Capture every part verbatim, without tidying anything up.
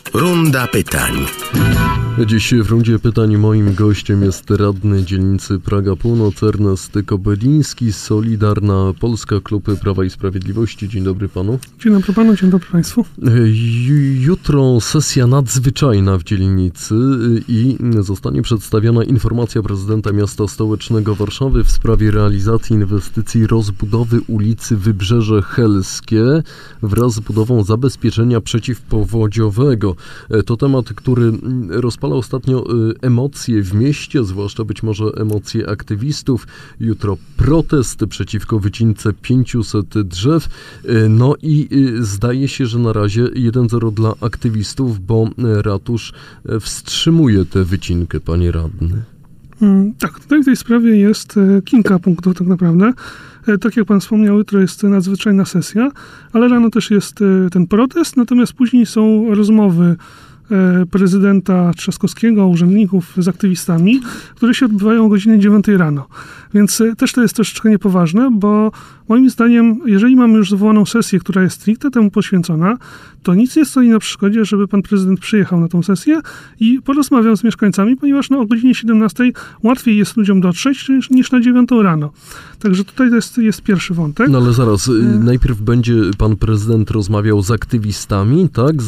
Runda pytań. Dziś w rundzie pytań moim gościem jest radny dzielnicy Praga Północ Ernest Kobyliński, Solidarna Polska, Klub Prawa i Sprawiedliwości. Dzień dobry panu. Dzień dobry panu, dzień dobry państwu. Jutro sesja nadzwyczajna w dzielnicy i zostanie przedstawiona informacja prezydenta miasta stołecznego Warszawy w sprawie realizacji inwestycji rozbudowy ulicy Wybrzeże Helskie wraz z budową zabezpieczenia przeciwpowodziowego. To temat, który rozpala ostatnio emocje w mieście, zwłaszcza być może emocje aktywistów. Jutro protest przeciwko wycince pięciuset drzew. No i zdaje się, że na razie jeden zero dla aktywistów, bo ratusz wstrzymuje tę wycinkę, panie radny. Hmm, tak, tutaj w tej sprawie jest kilka punktów tak naprawdę. Tak jak pan wspomniał, jutro jest nadzwyczajna sesja, ale rano też jest ten protest, natomiast później są rozmowy prezydenta Trzaskowskiego, urzędników z aktywistami, które się odbywają o godzinie dziewiątej rano. Więc też to jest troszeczkę niepoważne, bo moim zdaniem, jeżeli mamy już zwołaną sesję, która jest stricte temu poświęcona, to nic nie stoi na przeszkodzie, żeby pan prezydent przyjechał na tą sesję i porozmawiał z mieszkańcami, ponieważ no, o godzinie siedemnastej łatwiej jest ludziom dotrzeć niż, niż na dziewiątą rano. Także tutaj to jest, jest pierwszy wątek. No ale zaraz, e... najpierw będzie pan prezydent rozmawiał z aktywistami, tak? Z,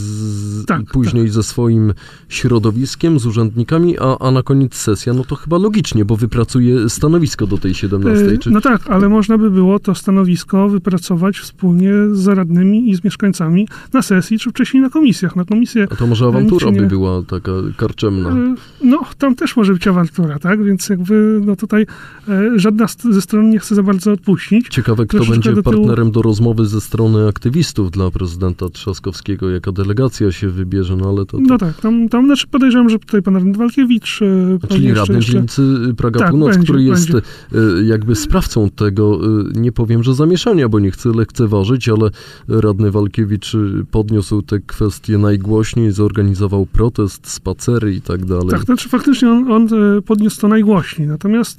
z, tak później tak. ze swoim środowiskiem, z urzędnikami, a, a na koniec sesja, no to chyba logicznie, bo wypracuje stanowisko do tej siedemnastej. Czy... No tak, ale można by było to stanowisko wypracować wspólnie z radnymi i z mieszkańcami na sesji, czy wcześniej na komisjach. Na komisję, a to może awantura nie... by była taka karczemna? No, tam też może być awantura, tak? Więc jakby no tutaj e, żadna ze stron nie chce za bardzo odpuścić. Ciekawe, kto będzie do tyłu... partnerem do rozmowy ze strony aktywistów dla prezydenta Trzaskowskiego, jaka delegacja się wybierze, no ale to... to... No tak, tam, tam znaczy podejrzewam, że tutaj pan radny Walkiewicz... A czyli radny jeszcze... dzielnicy Praga tak, Północ, będzie, który jest będzie. jakby sprawcą tego, nie powiem, że zamieszania, bo nie chcę lekceważyć, ale radny Walkiewicz podniósł te kwestie najgłośniej, zorganizował protest, spacery i tak dalej. Tak, znaczy faktycznie on, on podniósł to najgłośniej, natomiast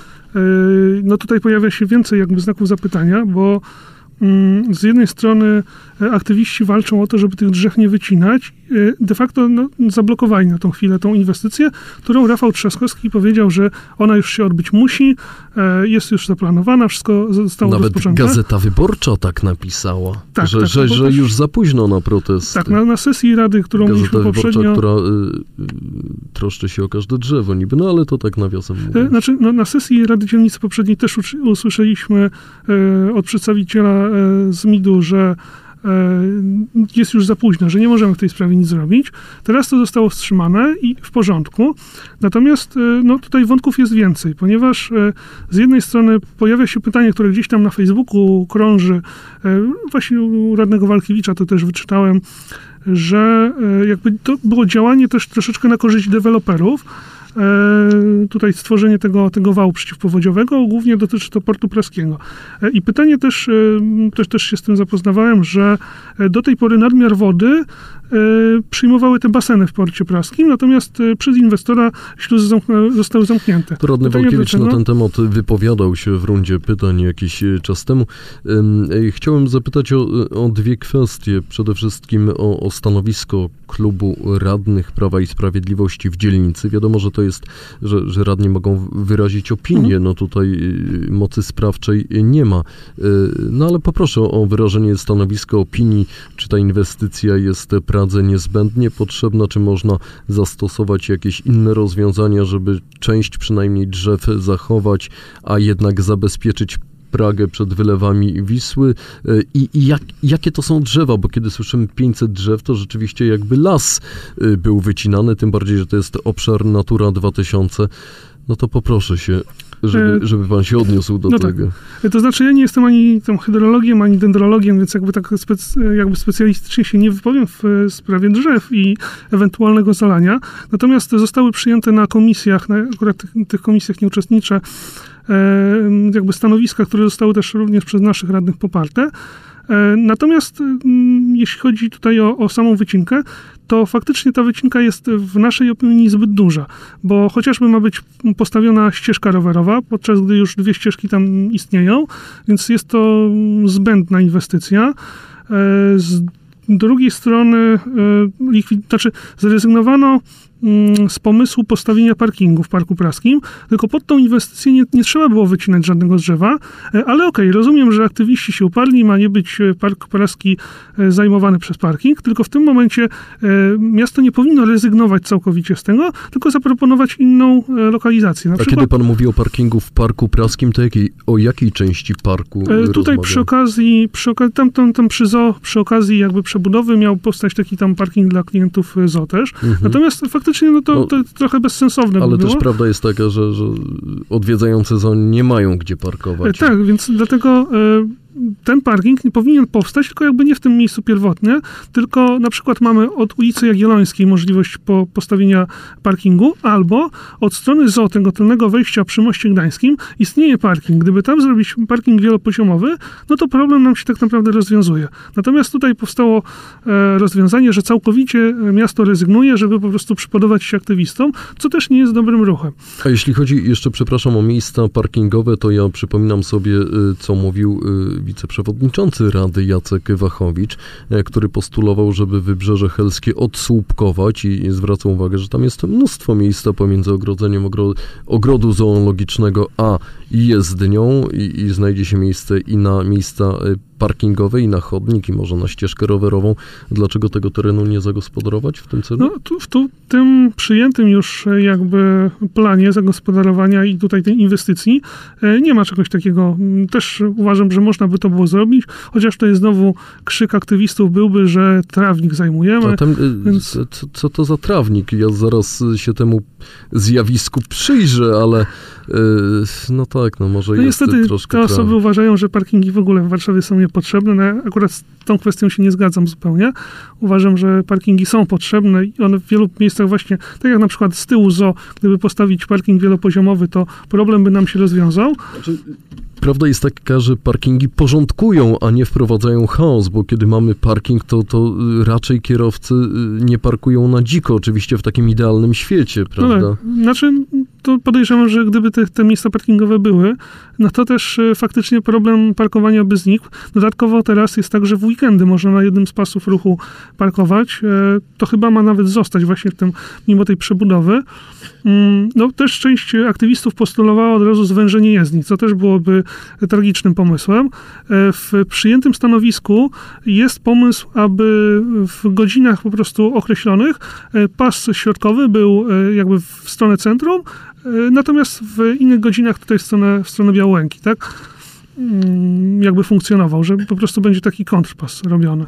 no tutaj pojawia się więcej jakby znaków zapytania, bo z jednej strony aktywiści walczą o to, żeby tych drzew nie wycinać. De facto no, zablokowali na tą chwilę tą inwestycję, którą Rafał Trzaskowski powiedział, że ona już się odbyć musi, jest już zaplanowana, wszystko zostało Nawet rozpoczęte. Nawet Gazeta Wyborcza tak napisała, tak, że, tak, że, że już za późno na protest. Tak, na, na sesji Rady, którą Gazeta mieliśmy Wyborcza, poprzednio... która y, y, troszczy się o każde drzewo niby, no ale to tak nawiasem mówiąc. Znaczy, no, na sesji Rady Dzielnicy poprzedniej też usłyszeliśmy y, od przedstawiciela y, z midu, że jest już za późno, że nie możemy w tej sprawie nic zrobić. Teraz to zostało wstrzymane i w porządku. Natomiast no, tutaj wątków jest więcej, ponieważ z jednej strony pojawia się pytanie, które gdzieś tam na Facebooku krąży, właśnie u radnego Walkiewicza to też wyczytałem, że jakby to było działanie też troszeczkę na korzyść deweloperów. E, tutaj stworzenie tego, tego wału przeciwpowodziowego, głównie dotyczy to Portu Praskiego. E, I pytanie też, e, też, też się z tym zapoznawałem, że do tej pory nadmiar wody e, przyjmowały te baseny w Porcie Praskim, natomiast e, przez inwestora śluzy zamknę, zostały zamknięte. To radny Walkiewicz na ten temat wypowiadał się w rundzie pytań jakiś czas temu. E, chciałem zapytać o, o dwie kwestie. Przede wszystkim o, o stanowisko klubu radnych Prawa i Sprawiedliwości w dzielnicy. Wiadomo, że to jest, że, że radni mogą wyrazić opinię, no tutaj mocy sprawczej nie ma. No ale poproszę o wyrażenie stanowiska, opinii, czy ta inwestycja jest Pradze niezbędnie potrzebna, czy można zastosować jakieś inne rozwiązania, żeby część przynajmniej drzew zachować, a jednak zabezpieczyć Pragę przed wylewami Wisły i, i jak, jakie to są drzewa, bo kiedy słyszymy pięćset drzew, to rzeczywiście jakby las był wycinany, tym bardziej, że to jest obszar Natura dwa tysiące. No to poproszę się, żeby, żeby pan się odniósł do no tego. Tak. To znaczy ja nie jestem ani tam hydrologiem, ani dendrologiem, więc jakby tak spec, jakby specjalistycznie się nie wypowiem w sprawie drzew i ewentualnego zalania. Natomiast zostały przyjęte na komisjach, na akurat tych, tych komisjach nie uczestniczę, jakby stanowiska, które zostały też również przez naszych radnych poparte. Natomiast jeśli chodzi tutaj o, o samą wycinkę, to faktycznie ta wycinka jest w naszej opinii zbyt duża, bo chociażby ma być postawiona ścieżka rowerowa, podczas gdy już dwie ścieżki tam istnieją, więc jest to zbędna inwestycja. Z drugiej strony likwid... znaczy zrezygnowano z pomysłu postawienia parkingu w Parku Praskim, tylko pod tą inwestycję nie, nie trzeba było wycinać żadnego drzewa, ale okej, okay, rozumiem, że aktywiści się uparli, ma nie być Park Praski zajmowany przez parking, tylko w tym momencie miasto nie powinno rezygnować całkowicie z tego, tylko zaproponować inną lokalizację. Na A przykład, kiedy pan mówi o parkingu w Parku Praskim, to jakiej, o jakiej części parku Tutaj rozmawia? przy okazji, przy okazji tam, tam, tam przy zoo, przy okazji jakby przebudowy miał powstać taki tam parking dla klientów zoo też. Mhm. Natomiast faktycznie no to, no, to trochę bezsensowne ale by było. też prawda jest taka, że, że odwiedzający zoo nie mają gdzie parkować. Tak, więc dlatego ten parking nie powinien powstać, tylko jakby nie w tym miejscu pierwotnie, tylko na przykład mamy od ulicy Jagiellońskiej możliwość po, postawienia parkingu, albo od strony zoo, tego tylnego wejścia przy Moście Gdańskim istnieje parking. Gdyby tam zrobić parking wielopoziomowy, no to problem nam się tak naprawdę rozwiązuje. Natomiast tutaj powstało e, rozwiązanie, że całkowicie miasto rezygnuje, żeby po prostu przypodobać się aktywistom, co też nie jest dobrym ruchem. A jeśli chodzi jeszcze, przepraszam, o miejsca parkingowe, to ja przypominam sobie, co mówił wiceprzewodniczący Rady Jacek Wachowicz, który postulował, żeby Wybrzeże Helskie odsłupkować i zwracał uwagę, że tam jest mnóstwo miejsca pomiędzy ogrodzeniem ogro- ogrodu zoologicznego a jezdnią i, i znajdzie się miejsce i na miejsca parkingowe i na chodnik i może na ścieżkę rowerową. Dlaczego tego terenu nie zagospodarować w tym celu? No, tu, w tu, tym przyjętym już jakby planie zagospodarowania i tutaj tej inwestycji nie ma czegoś takiego. Też uważam, że można by to było zrobić, chociaż to jest znowu krzyk aktywistów byłby, że trawnik zajmujemy. A tam, więc... co, co to za trawnik? Ja zaraz się temu zjawisku przyjrzę, ale no tak, no może no jest niestety troszkę te osoby trawy. uważają, że parkingi w ogóle w Warszawie są niepotrzebne. No, akurat z tą kwestią się nie zgadzam zupełnie. Uważam, że parkingi są potrzebne i one w wielu miejscach właśnie, tak jak na przykład z tyłu zoo, gdyby postawić parking wielopoziomowy, to problem by nam się rozwiązał. Znaczy, prawda jest taka, że parkingi porządkują, a nie wprowadzają chaos, bo kiedy mamy parking, to, to raczej kierowcy nie parkują na dziko, oczywiście w takim idealnym świecie, prawda? No tak. Znaczy, to podejrzewam, że gdyby te, te miejsca parkingowe były, no to też e, faktycznie problem parkowania by znikł. Dodatkowo teraz jest tak, że w weekendy można na jednym z pasów ruchu parkować. E, to chyba ma nawet zostać właśnie w tym, mimo tej przebudowy. Mm, no też część aktywistów postulowała od razu zwężenie jezdni, co też byłoby tragicznym pomysłem. E, w przyjętym stanowisku jest pomysł, aby w godzinach po prostu określonych e, pas środkowy był e, jakby w stronę centrum, natomiast w innych godzinach tutaj w stronę, w stronę Białęki, tak? Jakby funkcjonował, że po prostu będzie taki kontrpas robiony.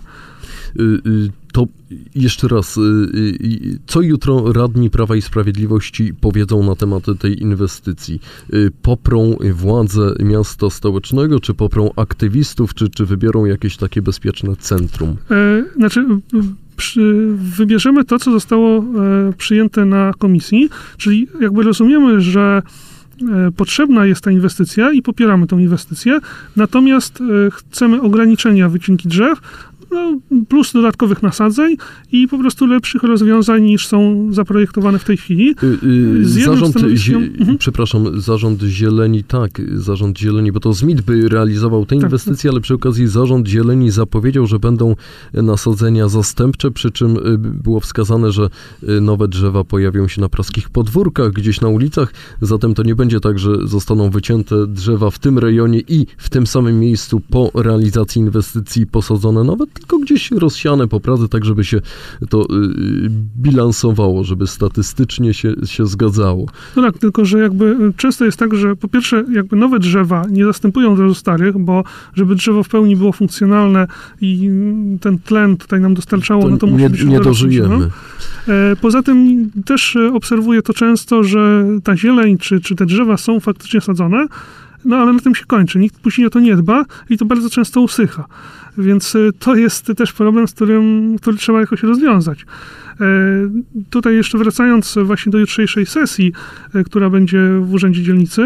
To jeszcze raz, co jutro radni Prawa i Sprawiedliwości powiedzą na temat tej inwestycji? Poprą władze miasta stołecznego, czy poprą aktywistów, czy, czy wybiorą jakieś takie bezpieczne centrum? E, znaczy... Przy, wybierzemy to, co zostało e, przyjęte na komisji, czyli jakby rozumiemy, że e, potrzebna jest ta inwestycja i popieramy tą inwestycję, natomiast e, chcemy ograniczenia wycinki drzew, no, plus dodatkowych nasadzeń i po prostu lepszych rozwiązań niż są zaprojektowane w tej chwili. Z zarząd, zie, mhm. Przepraszam, Zarząd Zieleni, tak, Zarząd Zieleni, bo to Smith by realizował te inwestycje, tak, tak. Ale przy okazji Zarząd Zieleni zapowiedział, że będą nasadzenia zastępcze, przy czym było wskazane, że nowe drzewa pojawią się na praskich podwórkach, gdzieś na ulicach, zatem to nie będzie tak, że zostaną wycięte drzewa w tym rejonie i w tym samym miejscu po realizacji inwestycji posadzone nowe, tylko gdzieś rozsiane po Pradze, tak żeby się to y, bilansowało, żeby statystycznie się, się zgadzało. No tak, tylko że jakby często jest tak, że po pierwsze jakby nowe drzewa nie zastępują od razu starych, bo żeby drzewo w pełni było funkcjonalne i ten tlen tutaj nam dostarczało, to no to nie, musi być nie dożyjemy. No. Poza tym też obserwuję to często, że ta zieleń czy, czy te drzewa są faktycznie sadzone, no ale na tym się kończy. Nikt później o to nie dba i to bardzo często usycha. Więc to jest też problem, z którym, który trzeba jakoś rozwiązać. Tutaj jeszcze wracając właśnie do jutrzejszej sesji, która będzie w Urzędzie Dzielnicy,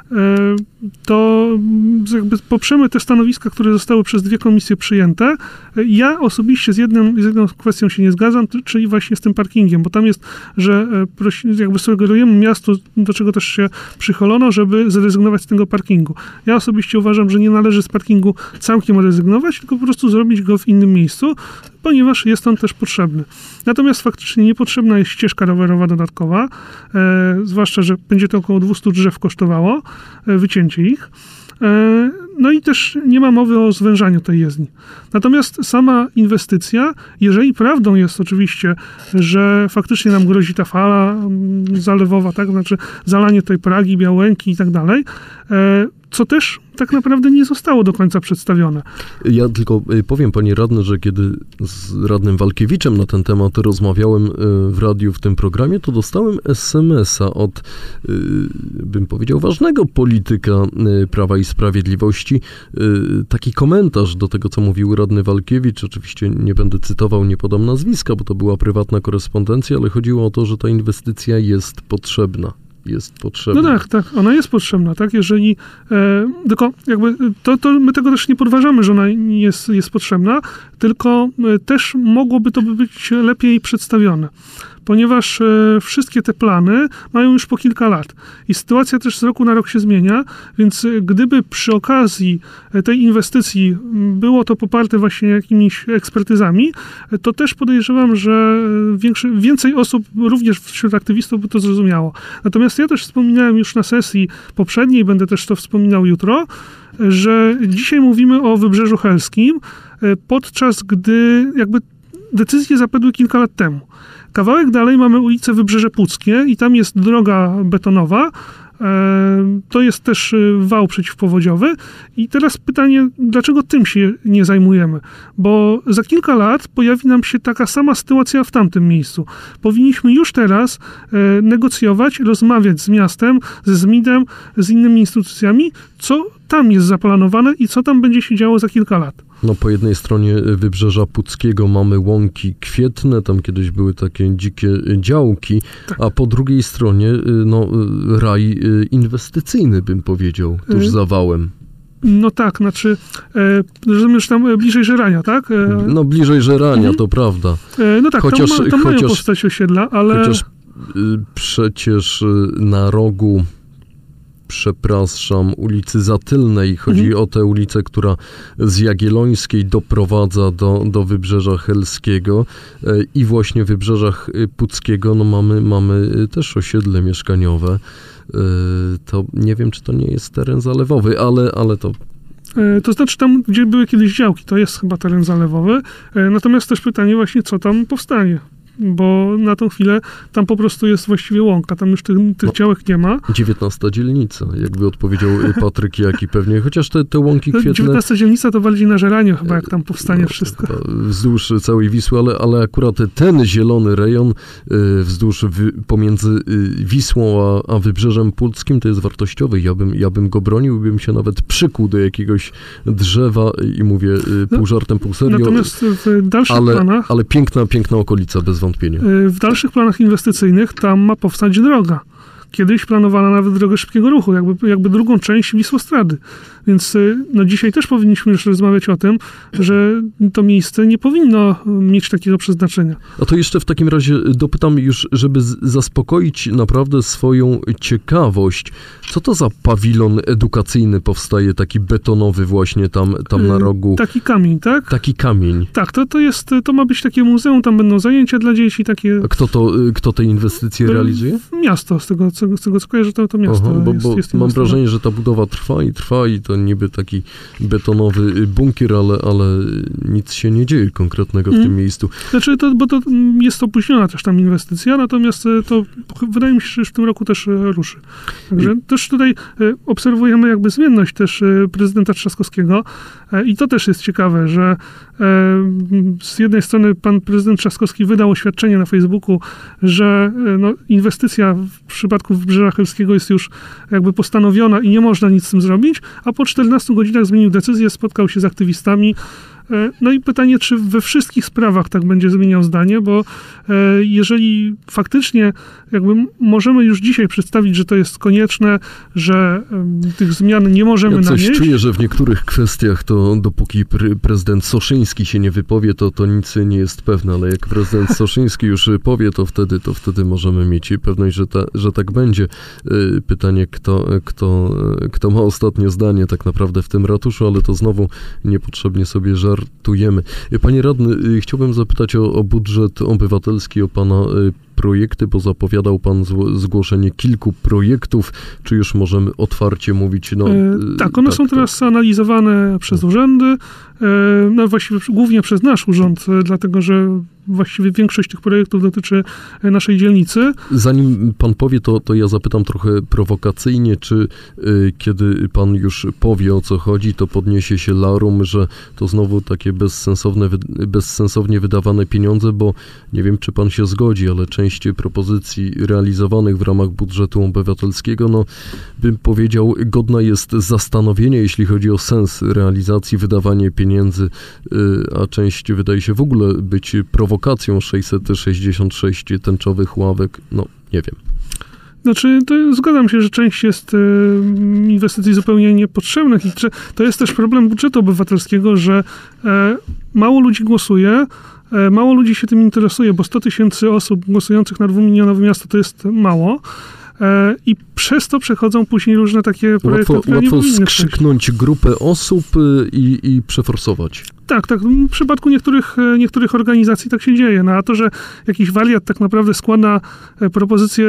to jakby poprzemy te stanowiska, które zostały przez dwie komisje przyjęte. Ja osobiście z, jednym, z jedną kwestią się nie zgadzam, czyli właśnie z tym parkingiem, bo tam jest, że prosi, jakby sugerujemy miastu, do czego też się przychylono, żeby zrezygnować z tego parkingu. Ja osobiście uważam, że nie należy z parkingu całkiem rezygnować, tylko po prostu zrobić go w innym miejscu, ponieważ jest on też potrzebny. Natomiast faktycznie niepotrzebna jest ścieżka rowerowa dodatkowa, e, zwłaszcza, że będzie to około dwieście drzew kosztowało, e, wycięcie ich. E, no i też nie ma mowy o zwężaniu tej jezdni. Natomiast sama inwestycja, jeżeli prawdą jest oczywiście, że faktycznie nam grozi ta fala mm, zalewowa, tak, znaczy zalanie tej Pragi, Białęki i tak dalej, e, co też tak naprawdę nie zostało do końca przedstawione. Ja tylko powiem, panie radny, że kiedy z radnym Walkiewiczem na ten temat rozmawiałem w radiu w tym programie, to dostałem es em es a od, bym powiedział, ważnego polityka Prawa i Sprawiedliwości. Taki komentarz do tego, co mówił radny Walkiewicz. Oczywiście nie będę cytował, nie podam nazwiska, bo to była prywatna korespondencja, ale chodziło o to, że ta inwestycja jest potrzebna. Jest potrzebna. No tak, tak, ona jest potrzebna, tak, jeżeli, e, tylko jakby, to, to my tego też nie podważamy, że ona jest, jest potrzebna, tylko e, też mogłoby to być lepiej przedstawione, ponieważ e, wszystkie te plany mają już po kilka lat i sytuacja też z roku na rok się zmienia, więc e, gdyby przy okazji e, tej inwestycji było to poparte właśnie jakimiś ekspertyzami, e, to też podejrzewam, że większy, więcej osób, również wśród aktywistów, by to zrozumiało. Natomiast ja też wspominałem już na sesji poprzedniej, będę też to wspominał jutro, że dzisiaj mówimy o Wybrzeżu Helskim, e, podczas gdy jakby decyzje zapadły kilka lat temu. Kawałek dalej mamy ulicę Wybrzeże Puckie i tam jest droga betonowa. To jest też wał przeciwpowodziowy. I teraz pytanie, dlaczego tym się nie zajmujemy? Bo za kilka lat pojawi nam się taka sama sytuacja w tamtym miejscu. Powinniśmy już teraz negocjować, rozmawiać z miastem, ze zmidem, z innymi instytucjami, co tam jest zaplanowane i co tam będzie się działo za kilka lat. No, po jednej stronie Wybrzeża Puckiego mamy łąki kwietne, tam kiedyś były takie dzikie działki, tak. A po drugiej stronie no, raj inwestycyjny, bym powiedział, tuż za wałem. No tak, znaczy, e, rozumiem, że tam bliżej Żerania, tak? E, no bliżej Żerania, mhm. To prawda. E, no tak, chociaż, tam, ma, tam chociaż, mają powstać osiedla, ale... Chociaż y, przecież y, na rogu przepraszam, ulicy Zatylnej. Chodzi mhm. o tę ulicę, która z Jagiellońskiej doprowadza do, do Wybrzeża Helskiego i właśnie w Wybrzeżach Puckiego no mamy, mamy też osiedle mieszkaniowe. To nie wiem, czy to nie jest teren zalewowy, ale, ale to... To znaczy tam, gdzie były kiedyś działki, to jest chyba teren zalewowy. Natomiast też pytanie właśnie, co tam powstanie. Bo na tą chwilę tam po prostu jest właściwie łąka, tam już tych, tych no, działek nie ma. dziewiętnasta dzielnica, jakby odpowiedział Patryk Jaki pewnie, chociaż te, te łąki kwietne... dziewiętnasta dzielnica to bardziej na Żeraniu chyba, jak tam powstanie no, wszystko. Wzdłuż całej Wisły, ale, ale akurat ten zielony rejon wzdłuż wy, pomiędzy Wisłą a, a Wybrzeżem Puckim to jest wartościowy. Ja bym, ja bym go bronił, bym się nawet przykuł do jakiegoś drzewa i mówię pół no, żartem, pół serio. Natomiast w dalszych ale, planach... Ale piękna, piękna okolica, bez wątpienia. W dalszych planach inwestycyjnych tam ma powstać droga. Kiedyś planowana nawet drogę szybkiego ruchu, jakby, jakby drugą część Wisłostrady. Więc no, dzisiaj też powinniśmy już rozmawiać o tym, że to miejsce nie powinno mieć takiego przeznaczenia. A to jeszcze w takim razie dopytam już, żeby z- zaspokoić naprawdę swoją ciekawość. Co to za pawilon edukacyjny powstaje, taki betonowy właśnie tam, tam na rogu? Taki kamień, tak? Taki kamień. Tak, to, to jest, to ma być takie muzeum, tam będą zajęcia dla dzieci, takie... A kto to, kto te inwestycje realizuje? Miasto, z tego, z tego co kojarzę, to, to miasto. Aha, bo, jest, bo jest mam wrażenie, że ta budowa trwa i trwa i to niby taki betonowy bunkier, ale, ale nic się nie dzieje konkretnego w hmm. tym miejscu. Znaczy, to, bo to jest opóźniona też tam inwestycja, natomiast to wydaje mi się, że w tym roku też ruszy. Także I... też tutaj obserwujemy jakby zmienność też prezydenta Trzaskowskiego i to też jest ciekawe, że z jednej strony pan prezydent Trzaskowski wydał oświadczenie na Facebooku, że no, inwestycja w przypadku Wybrzeża Helskiego jest już jakby postanowiona i nie można nic z tym zrobić, a po czternastu godzinach zmienił decyzję, spotkał się z aktywistami No i pytanie, czy we wszystkich sprawach tak będzie zmieniał zdanie, bo jeżeli faktycznie jakby możemy już dzisiaj przedstawić, że to jest konieczne, że tych zmian nie możemy ja coś nanieść. Czuję, że w niektórych kwestiach to dopóki pre- prezydent Soszyński się nie wypowie, to, to nic nie jest pewne, ale jak prezydent Soszyński już powie, to wtedy, to wtedy możemy mieć pewność, że, ta, że tak będzie. Pytanie, kto, kto, kto ma ostatnie zdanie tak naprawdę w tym ratuszu, ale to znowu niepotrzebnie sobie żartujemy. Panie radny, chciałbym zapytać o, o budżet obywatelski, o pana projekty, bo zapowiadał pan zgłoszenie kilku projektów. Czy już możemy otwarcie mówić? No, e, tak, one tak, są teraz tak. analizowane przez urzędy, e, no właściwie głównie przez nasz urząd, e, dlatego że właściwie większość tych projektów dotyczy naszej dzielnicy. Zanim pan powie, to, to ja zapytam trochę prowokacyjnie, czy y, kiedy pan już powie, o co chodzi, to podniesie się larum, że to znowu takie bezsensowne, bezsensownie wydawane pieniądze, bo nie wiem, czy pan się zgodzi, ale część propozycji realizowanych w ramach budżetu obywatelskiego, no bym powiedział, godna jest zastanowienia, jeśli chodzi o sens realizacji, wydawanie pieniędzy, y, a część wydaje się w ogóle być prowokacją. sześćset sześćdziesiąt sześć tęczowych ławek, no nie wiem. Znaczy, to zgadzam się, że część jest y, inwestycji zupełnie niepotrzebnych i to jest też problem budżetu obywatelskiego, że y, mało ludzi głosuje, y, mało ludzi się tym interesuje, bo sto tysięcy osób głosujących na dwumilionowe miasto to jest mało. I przez to przechodzą później różne takie projekty, łatwo, które łatwo nie powinny skrzyknąć przejść. Grupę osób i, i przeforsować. Tak, tak. W przypadku niektórych, niektórych organizacji tak się dzieje. No, a to, że jakiś wariat tak naprawdę składa propozycję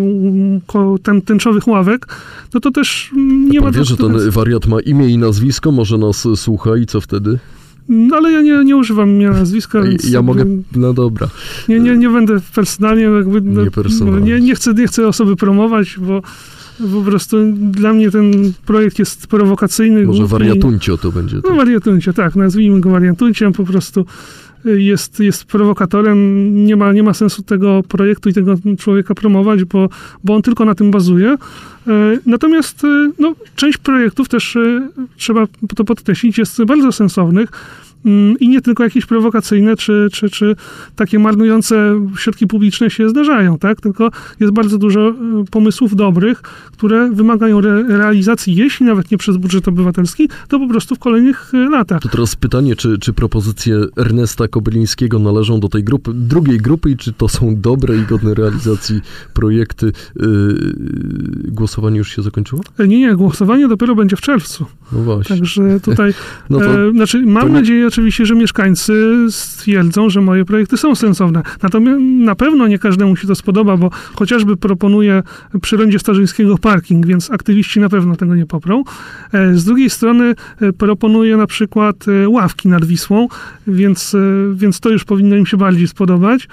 ten, tęczowych ławek, no to też nie pan ma... wie, że ten wariat ma imię i nazwisko, może nas słucha i co wtedy? No ale ja nie, nie używam imienia, nazwiska. Ja jakby, mogę, no dobra. Nie, nie, nie będę personalnie, jakby, nie, personalnie. nie, nie, chcę, nie chcę osoby promować, bo po prostu dla mnie ten projekt jest prowokacyjny. Może wariatuncio to będzie. No wariatuncio, tak, nazwijmy go wariatunciem, po prostu jest, jest prowokatorem, nie ma, nie ma sensu tego projektu i tego człowieka promować, bo, bo on tylko na tym bazuje. Natomiast no, część projektów też, trzeba to podkreślić, jest bardzo sensownych i nie tylko jakieś prowokacyjne, czy, czy, czy takie marnujące środki publiczne się zdarzają, tak? Tylko jest bardzo dużo pomysłów dobrych, które wymagają re- realizacji, jeśli nawet nie przez budżet obywatelski, to po prostu w kolejnych latach. To teraz pytanie, czy, czy propozycje Ernesta Kobylińskiego należą do tej grupy, drugiej grupy i czy to są dobre i godne realizacji projekty? Yy, głosowanie już się zakończyło? Nie, nie, głosowanie dopiero będzie w czerwcu. No właśnie. Także tutaj, no to, e, znaczy mam nie... nadzieję oczywiście, że mieszkańcy stwierdzą, że moje projekty są sensowne. Natomiast na pewno nie każdemu się to spodoba, bo chociażby proponuję przy rondzie Starzyńskiego parking, więc aktywiści na pewno tego nie poprą. E, z drugiej strony e, proponuję na przykład e, ławki nad Wisłą, więc, e, więc to już powinno im się bardziej spodobać.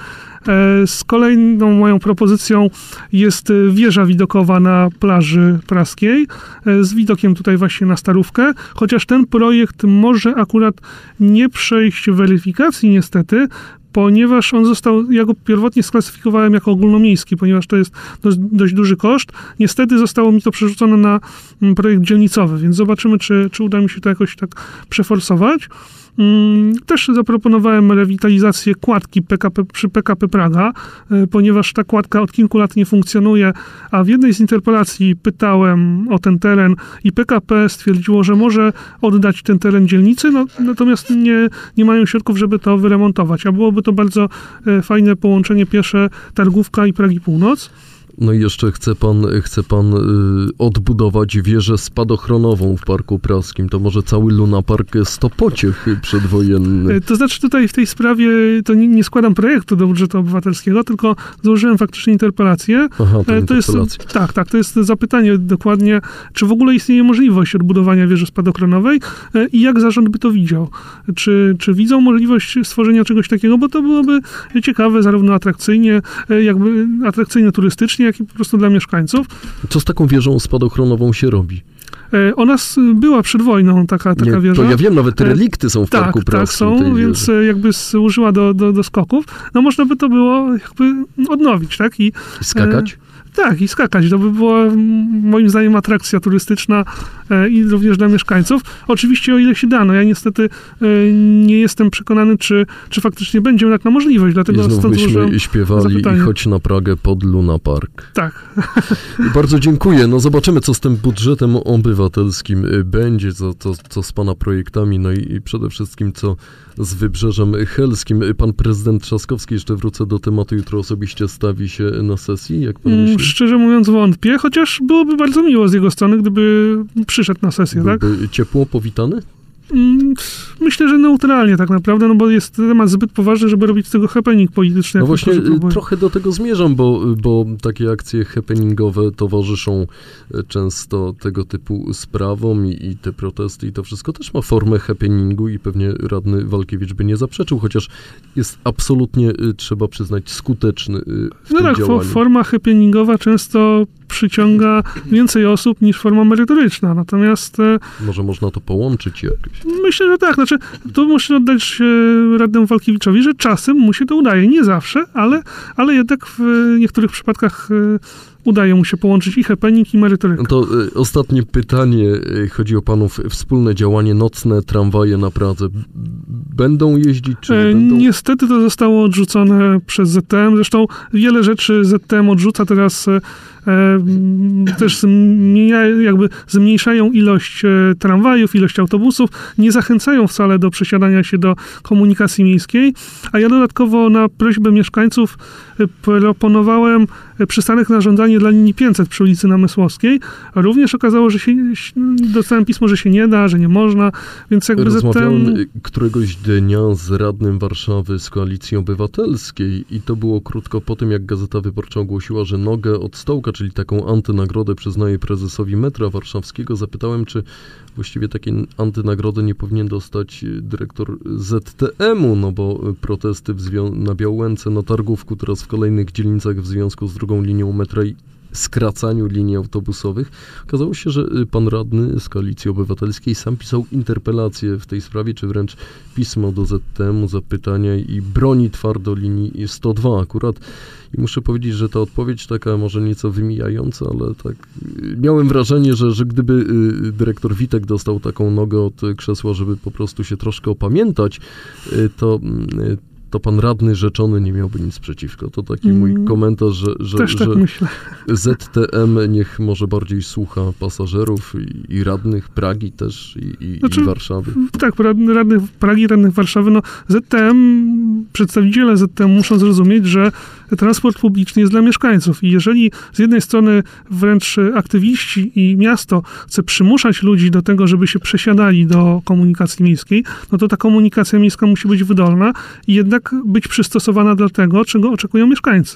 Z kolejną moją propozycją jest wieża widokowa na plaży praskiej z widokiem tutaj właśnie na Starówkę, chociaż ten projekt może akurat nie przejść weryfikacji niestety, ponieważ on został, ja go pierwotnie sklasyfikowałem jako ogólnomiejski, ponieważ to jest dość, dość duży koszt. Niestety zostało mi to przerzucone na projekt dzielnicowy, więc zobaczymy, czy, czy uda mi się to jakoś tak przeforsować. Też zaproponowałem rewitalizację kładki P K P, przy P K P Praga, ponieważ ta kładka od kilku lat nie funkcjonuje, a w jednej z interpelacji pytałem o ten teren i P K P stwierdziło, że może oddać ten teren dzielnicy, no, natomiast nie, nie mają środków, żeby to wyremontować, a byłoby to bardzo fajne połączenie piesze Targówka i Pragi Północ. No i jeszcze chce pan, chce pan y, odbudować wieżę spadochronową w Parku Praskim. To może cały Luna Park Stopociech przedwojenny. To znaczy tutaj w tej sprawie to nie, nie składam projektu do budżetu obywatelskiego, tylko złożyłem faktycznie interpelację. Aha, to, to jest, tak, tak, to jest zapytanie dokładnie, czy w ogóle istnieje możliwość odbudowania wieży spadochronowej i jak zarząd by to widział. Czy, czy widzą możliwość stworzenia czegoś takiego, bo to byłoby ciekawe, zarówno atrakcyjnie, jakby atrakcyjnie turystycznie, jak i po prostu dla mieszkańców. Co z taką wieżą spadochronową się robi? Ona była przed wojną taka, taka Nie, wieża. To ja wiem, nawet te relikty są w tak, Parku Praskim. Tak, są, więc jakby służyła do, do, do skoków. No można by to było jakby odnowić, tak? I, I skakać? Tak, i skakać. To by była moim zdaniem atrakcja turystyczna e, i również dla mieszkańców. Oczywiście o ile się da. No ja niestety e, nie jestem przekonany, czy, czy faktycznie będzie taka możliwość. Dlatego I znów stąd byśmy śpiewali zapytanie. i chodź na Pragę pod Luna Park. Tak. Bardzo dziękuję. No zobaczymy, co z tym budżetem obywatelskim będzie, co, co, co z pana projektami, no i, i przede wszystkim co z Wybrzeżem Helskim. Pan prezydent Trzaskowski, jeszcze wrócę do tematu, jutro osobiście stawi się na sesji, jak pan myśli? Szczerze mówiąc wątpię, chociaż byłoby bardzo miło z jego strony, gdyby przyszedł na sesję, Byłby tak? ciepło powitany? Myślę, że neutralnie tak naprawdę, no bo jest temat zbyt poważny, żeby robić z tego happening polityczny. No właśnie trochę do tego zmierzam, bo, bo takie akcje happeningowe towarzyszą często tego typu sprawom i, i te protesty i to wszystko też ma formę happeningu i pewnie radny Walkiewicz by nie zaprzeczył, chociaż jest absolutnie, trzeba przyznać, skuteczny w no tym tak, działaniu. Forma happeningowa często przyciąga więcej osób niż forma merytoryczna, natomiast... Może można to połączyć jakoś? Myślę, że tak. Znaczy, tu muszę oddać radnemu Walkiewiczowi, że czasem mu się to udaje. Nie zawsze, ale, ale jednak w niektórych przypadkach udaje mu się połączyć i happening, i merytorykę. To y, ostatnie pytanie. Y, chodzi o panów wspólne działanie. Nocne tramwaje na Pradze będą jeździć, czy nie będą? Niestety to zostało odrzucone przez Z T M. Zresztą wiele rzeczy Z T M odrzuca teraz. E, też zmienia, jakby zmniejszają ilość e, tramwajów, ilość autobusów, nie zachęcają wcale do przesiadania się do komunikacji miejskiej, a ja dodatkowo na prośbę mieszkańców e, proponowałem e, przystanek na żądanie dla linii pięćset przy ulicy Namysłowskiej. Również okazało, że się, dostałem pismo, że się nie da, że nie można, więc jakby Rozmawiałem Z T M... któregoś dnia z radnym Warszawy z Koalicji Obywatelskiej i to było krótko po tym, jak Gazeta Wyborcza ogłosiła, że nogę od stołka, czyli taką antynagrodę przyznaje prezesowi metra warszawskiego. Zapytałem, czy właściwie takiej antynagrody nie powinien dostać dyrektor Z T M-u, no bo protesty w zwią- na Białęce, na Targówku, teraz w kolejnych dzielnicach w związku z drugą linią metra i skracaniu linii autobusowych. Okazało się, że pan radny z Koalicji Obywatelskiej sam pisał interpelację w tej sprawie, czy wręcz pismo do Z T M-u, zapytania i broni twardo linii sto dwa akurat. I muszę powiedzieć, że ta odpowiedź taka może nieco wymijająca, ale tak miałem wrażenie, że, że gdyby dyrektor Witek dostał taką nogę od krzesła, żeby po prostu się troszkę opamiętać, to to pan radny rzeczony nie miałby nic przeciwko. To taki mój komentarz, że, że, Też tak że myślę. Z T M niech może bardziej słucha pasażerów i, i radnych Pragi też i, i, znaczy, i Warszawy. Tak, radnych, radnych Pragi, radnych Warszawy. No, Z T M, przedstawiciele Z T M muszą zrozumieć, że transport publiczny jest dla mieszkańców i jeżeli z jednej strony wręcz aktywiści i miasto chce przymuszać ludzi do tego, żeby się przesiadali do komunikacji miejskiej, no to ta komunikacja miejska musi być wydolna i jednak być przystosowana do tego, czego oczekują mieszkańcy.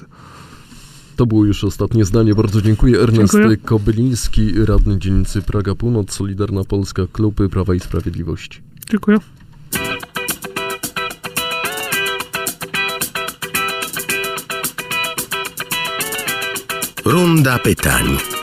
To było już ostatnie zdanie. Bardzo dziękuję. Ernest Dziękuję. Kobyliński, radny dzielnicy Praga Północ, Solidarna Polska, Klub Prawa i Sprawiedliwości. Dziękuję. Runda pytań.